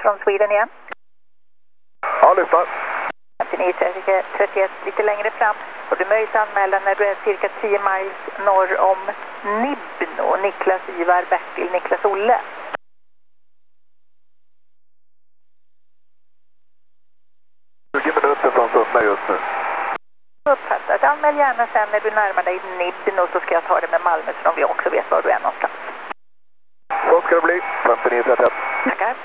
från Sweden igen. Ja, lyssnar. 5931 lite längre fram. Och du möjligt anmäla när du är cirka 10 miles norr om Nibno. Niklas, Ivar, Bertil, Niklas, Olle. Minuter från Sundberg just nu. Uppfattat. Anmäl gärna sen när du närmar dig Nibno så ska jag ta det med Malmö så de vi också vet var du är någonstans. Så ska det bli. 5931. Tackar.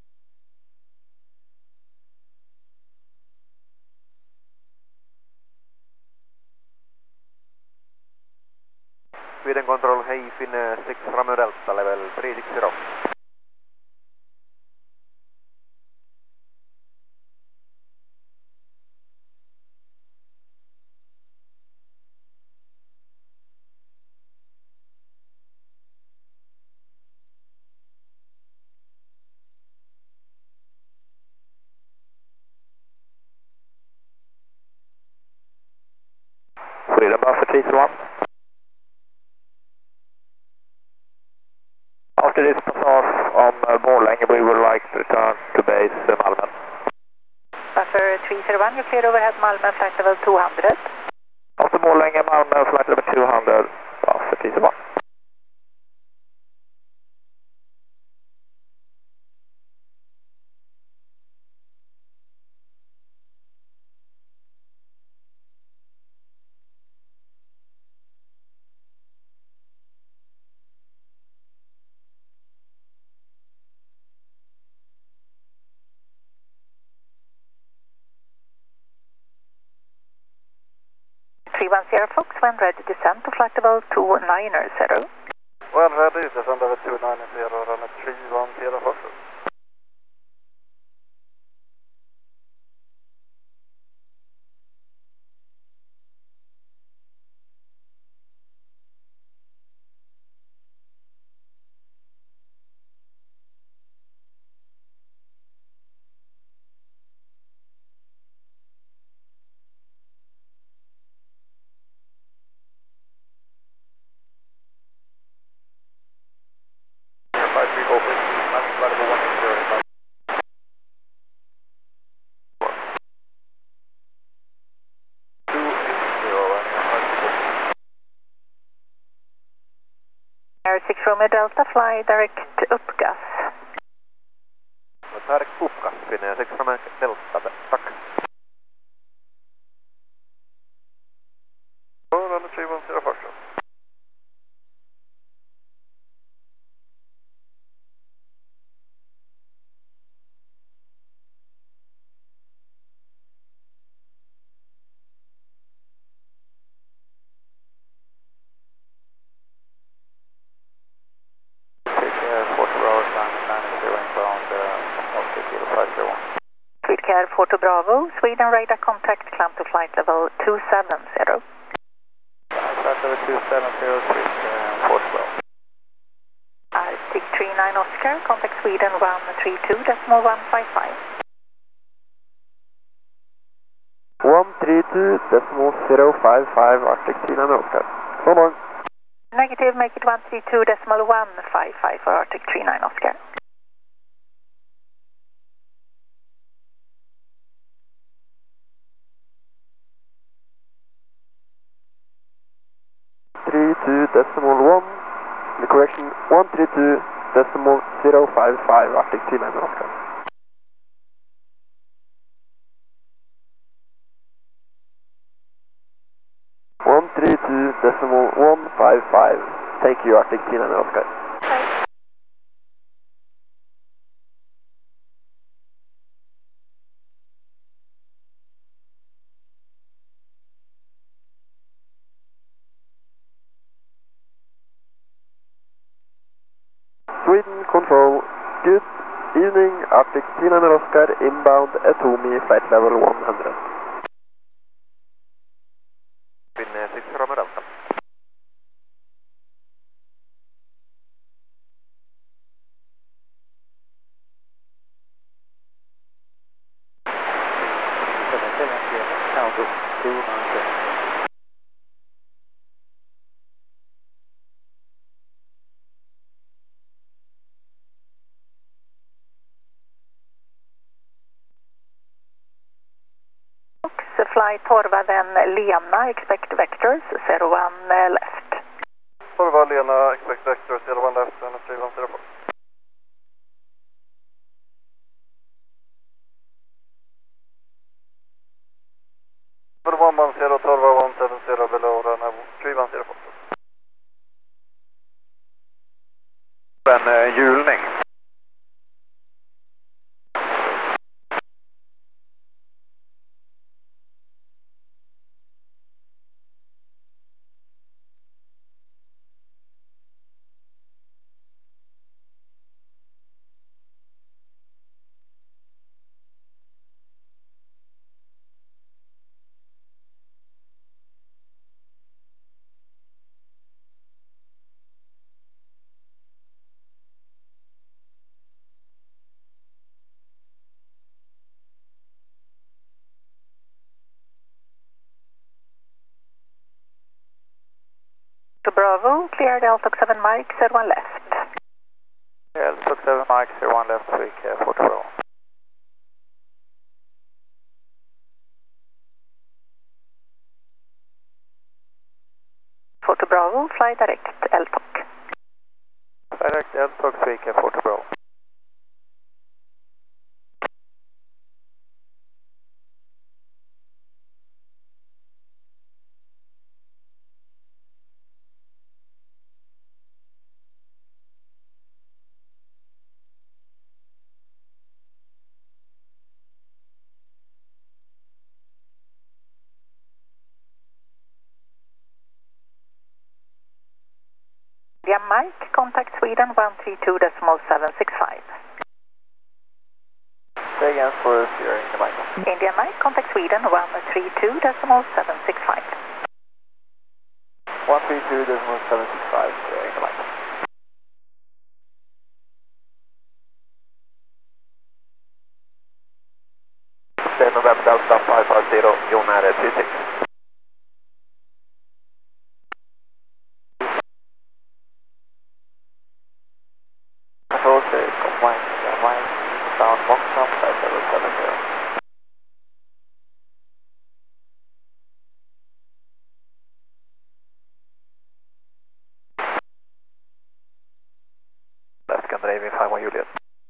Sweden Control, hej, Finne 6 Romeo Delta, level 360. Sweden Buffer 321. After this passage on Borlänge, we would like to return to base Malmö. Buffer 301, you're clear overhead Malmö, flight level 200. After Borlänge, Malmö, flight level 200, Buffer 321. Fox, when ready, descend to flight level 290. When ready, descend level 290, run at 310 first. Air 6 Romeo Delta, fly direct uppgas. Direkt uppgas, Finne 6 Romeo Delta, tack. Run at 310 first. Swedcare Porto Bravo, Sweden radar contact, climb to flight level 270. Flight level 270, Porto Bravo. Arctic 39 Oscar, contact Sweden 132.155. 132.055 Arctic 39 Oscar. So long. Negative, make it 132.155 for Arctic 39 Oscar. The correction 132.055 Arctic 39 Oscar. .155. Thank you, Arctic 39 Oscar. Sweden Control, good evening, Arctic 39 Oscar, inbound Atomi, flight level 100. Finne 6 Romeo Delta. flight Torva then Lena, expect vectors 01 left. Torva Lena, expect vectors 01 left and 3104. Number 110, Torva 170 below runway 3104. En hjulning. To Bravo, clear Delta 7 Mike, 01 left. Delta 7 Mike, 01 left, Swik, 40 Bravo. To Bravo, fly direct LTOC. Direct LTOC, Swik, 40 Bravo. India Mike, contact Sweden 132.765. Say again for steering the Mike. India Mike, contact Sweden 132.765. 132.765, steering the Mike. Stay November Delta 550, John Air 36. Control series, compliance, sound box up, 5770. Left Scandinavian 51 Juliet.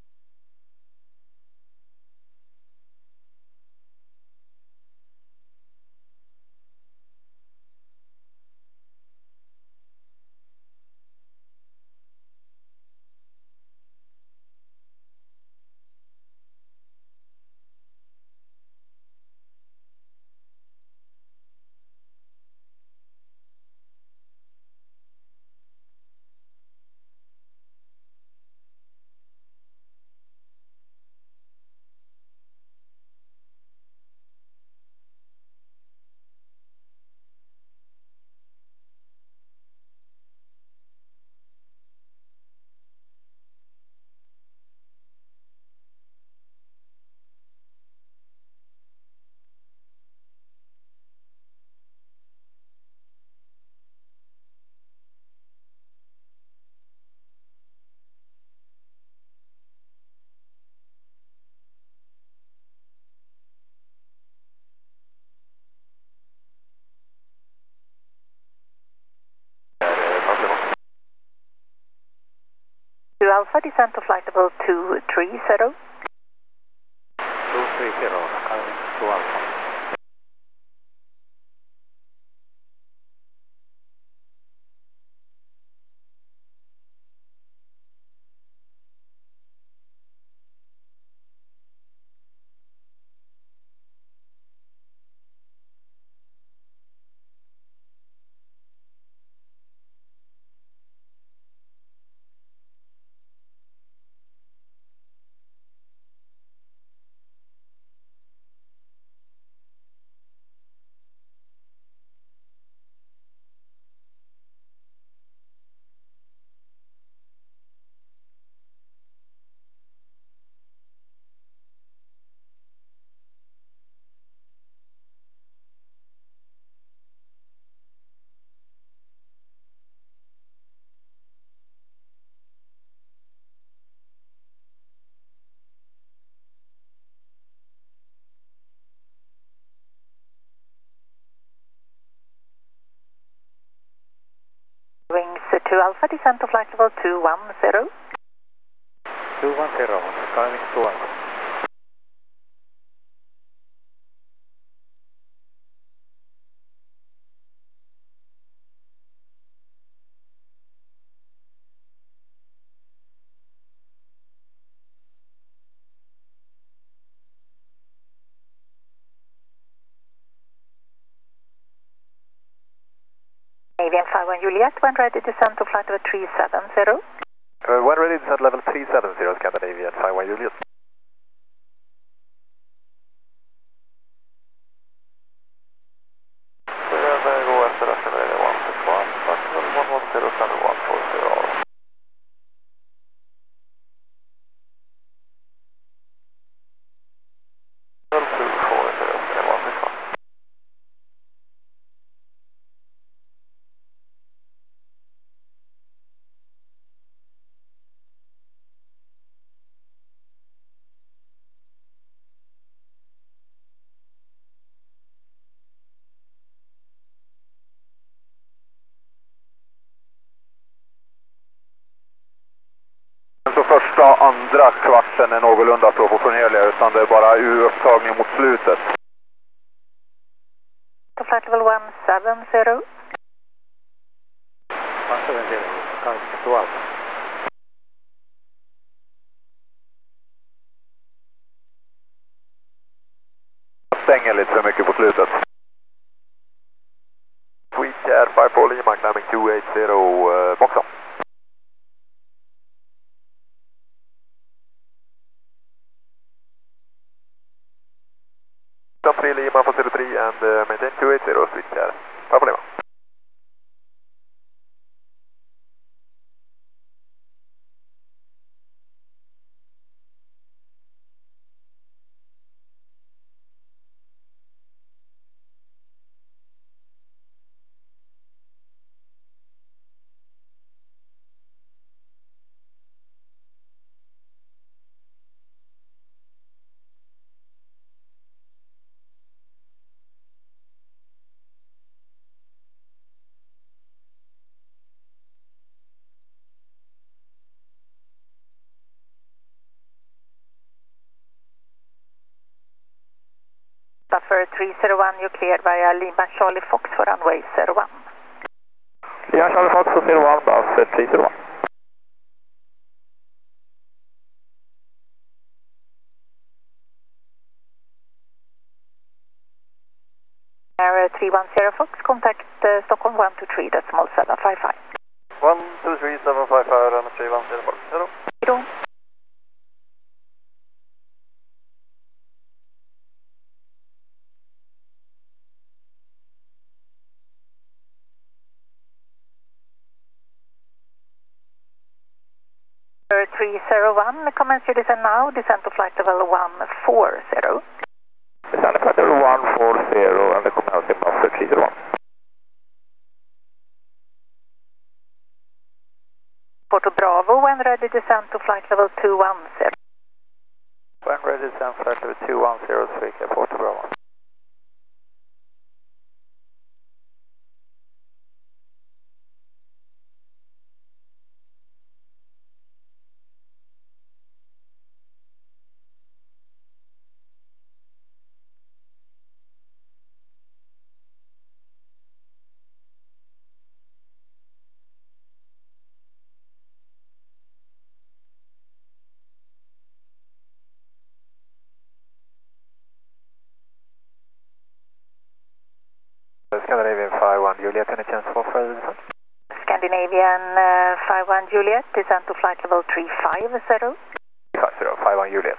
To Alpha, descend to flight level 230. 230, to Alpha. 2 Alpha, descent to flight level 210. 210, climbing 2 Alpha. Avian 51 Juliet, when ready, descent to flight level 370. When ready, descent level 370, Scandinavian 51 Juliet. Gå efter Scandinavian 161, flight level 110, standard 140. Level 240, Scandinavian 161. Så första och andra kvarten är någorlunda proportionerliga, utan det är bara U-upptagning mot slutet. To flight level 170. 170, climbing 2 Alpha. Stänger lite för mycket på slutet. Sweetcar 54 Lima, climbing 280, box on. Jump 3 Lima for 03 and maintain 280, Sweetcar 54 Lima. For 301, you're cleared via Lima Charlie Fox for runway 01. Lima Charlie Fox for 01, bus 301. Air 310 Fox, contact Stockholm 123, decimal 755. 123 755 and 310 Fox, hello. Hello. Air 301, commence your descent now, descent to flight level 140. Descend to flight level 140 and the commencing buffer 301. Porto Bravo, when ready, descent to flight level 210. When ready, descend flight level 210, Sweetcar Porto Bravo. Scandinavian 51 Juliet, any chance for further descent? Scandinavian 51 Juliet, descent to flight level 350. 51 Juliet.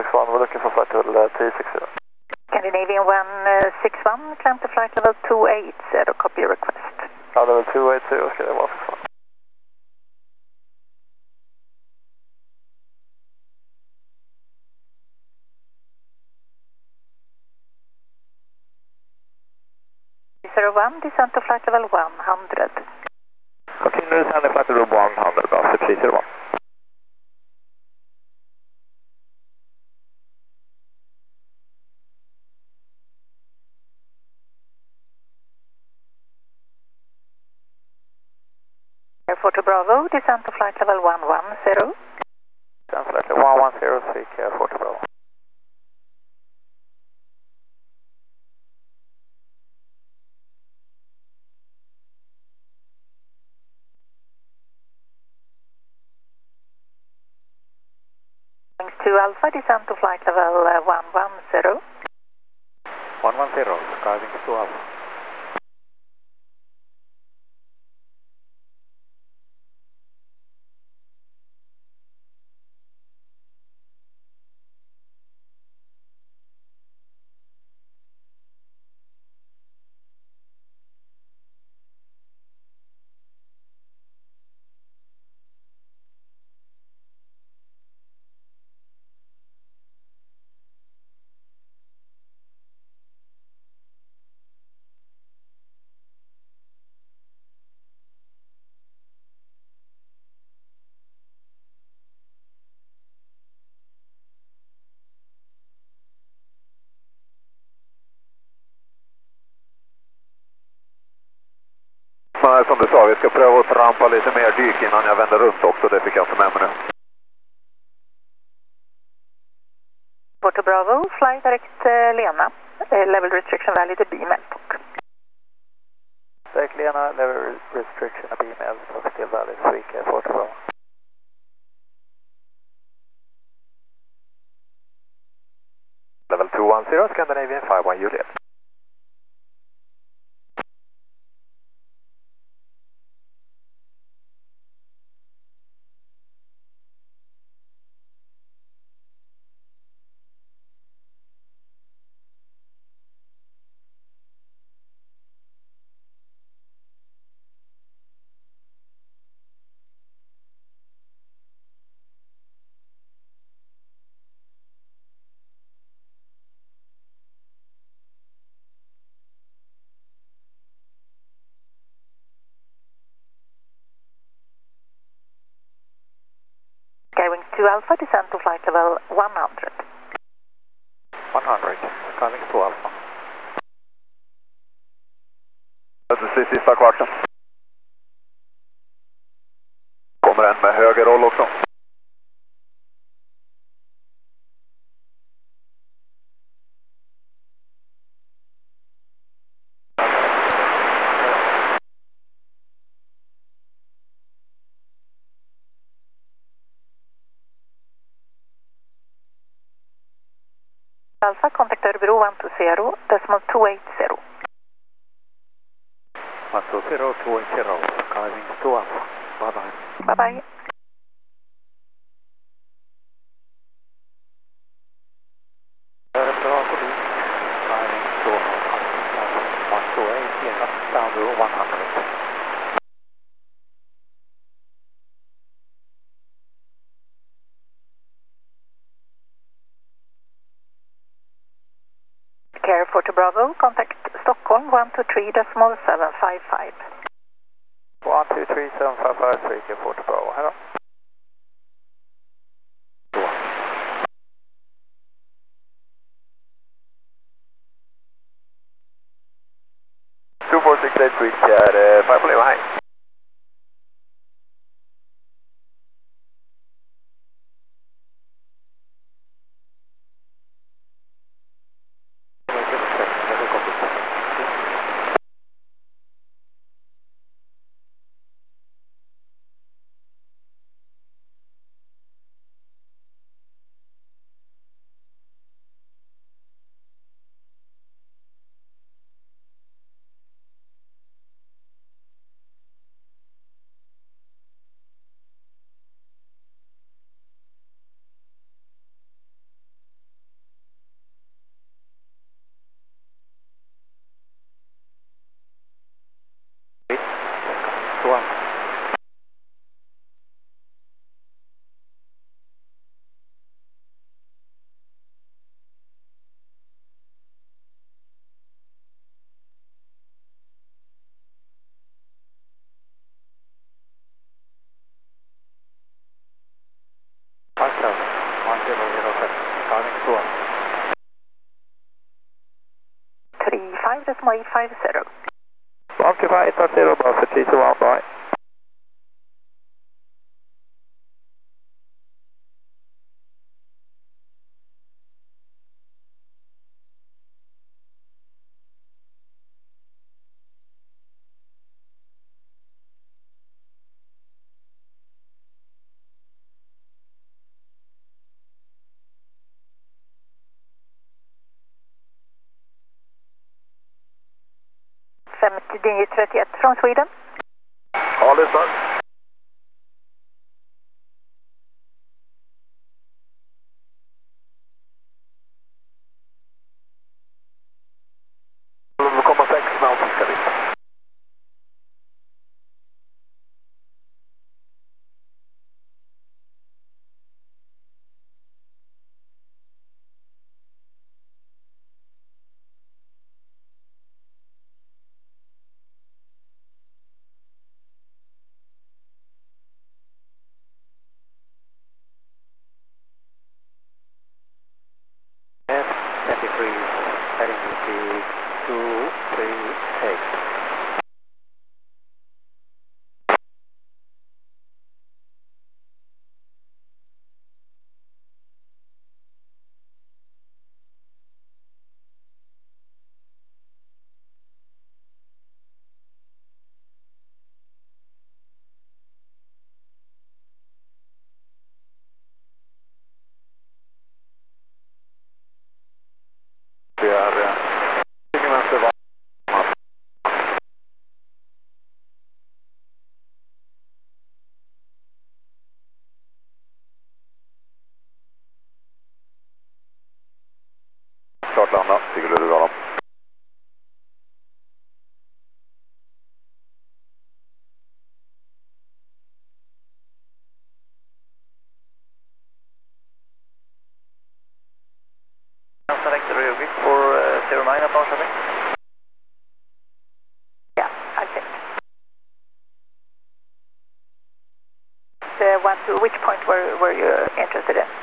161, we're looking for flight level 360. Scandinavian 161, climb to flight level 280, copy your request. Level 280, okay, 161. Descent to flight level 100. Continue descending flight level 100, Oscar 301. Airport to Bravo, descent to flight level 110. Descent flight level 110, take Airport to Bravo. Wings 2 Alpha, descent to flight level 110. 110, skiving 2 Alpha. Men som du sa, vi ska pröva att trampa lite mer dyk innan jag vänder runt också, det fick jag inte med mig nu. Airport to Bravo, fly direct Lena, level restriction valid B Meltok. Direct Lena, level restriction B Meltok, still valid, freak Airport to Bravo. Level 210, Scandinavian 51 Juliet. Skywings 2 Alpha, descent to flight level 100. 100, skiving 2 Alpha. Det är sista kvarten. Kommer en med höger roll också. Alpha, contact Örebro 120, decimal 280. 120, 280, skiving 2 Alpha. Bye bye. Bye bye. Örebro police, skiving 2 Alpha. 128, down to 100. Airport to Bravo, contact Stockholm 123.755. 123.755, freak Airport to Bravo, hello. 2468 freak at 5 Lima high. Timing 2. 35.850. 125.80, bus 321, bye. from Sweden. Ja, lyssnar. Klart landa, tycker du bra då? Select the rear grid for 09 at Norrköping. Yeah, I think. Which point were you interested in?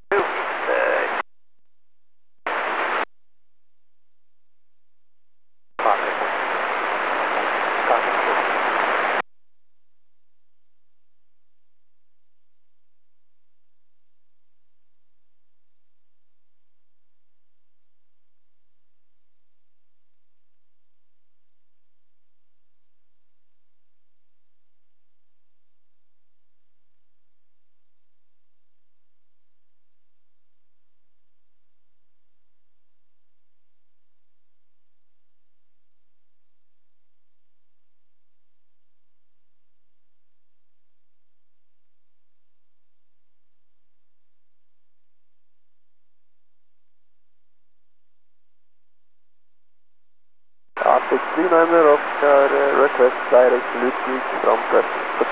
Arctic 39 Oscar, request direct Ludwig from Preston.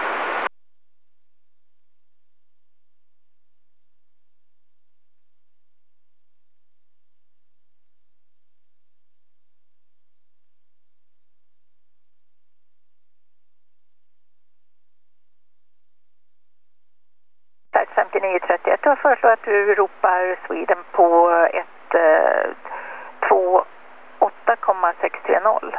Flight 5931, jag föreslår att du ropar Sweden på 128,630.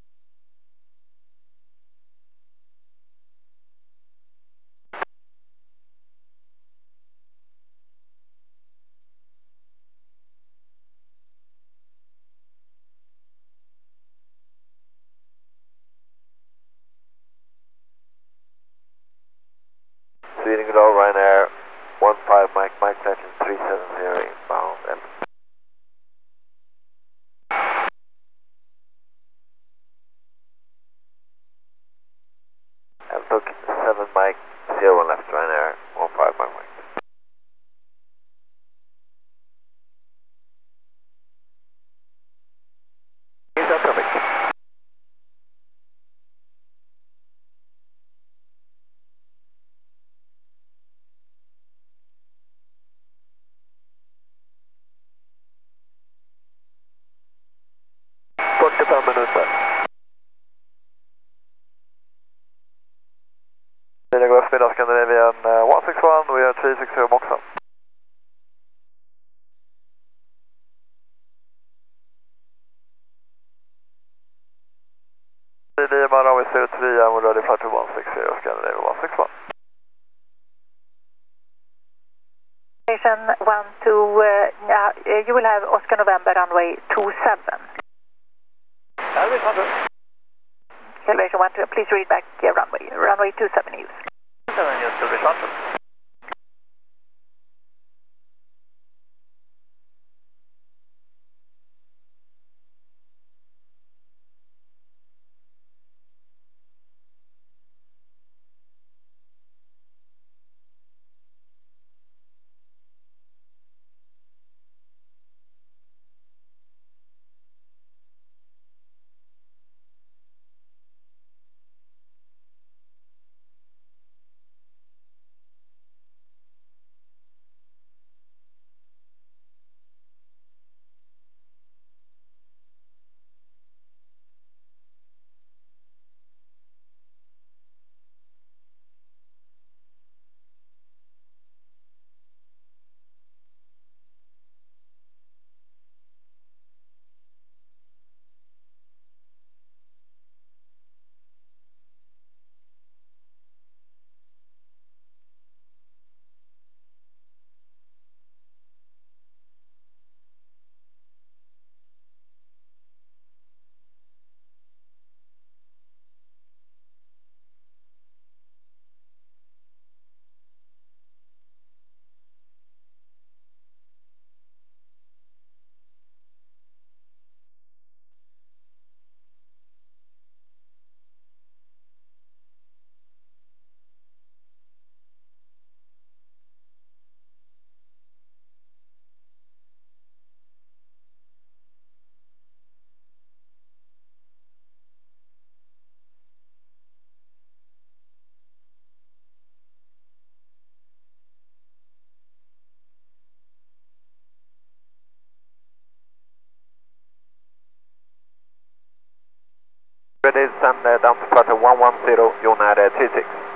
Sweden Glow, Ryanair, 15 Mike, Mike Legend 370 inbound. And book 7 Mike, 01 left, Ryanair, 15 Mike, Mike. Is that traffic? Scandinavian 161, we are 360 Moxon. elevation 12, you will have Oscar November runway 27. Elvis 100. Elevation 12, please read back runway 27 use. 7 use, Elvis 100. Ready, send down to departure 110, John Air 36.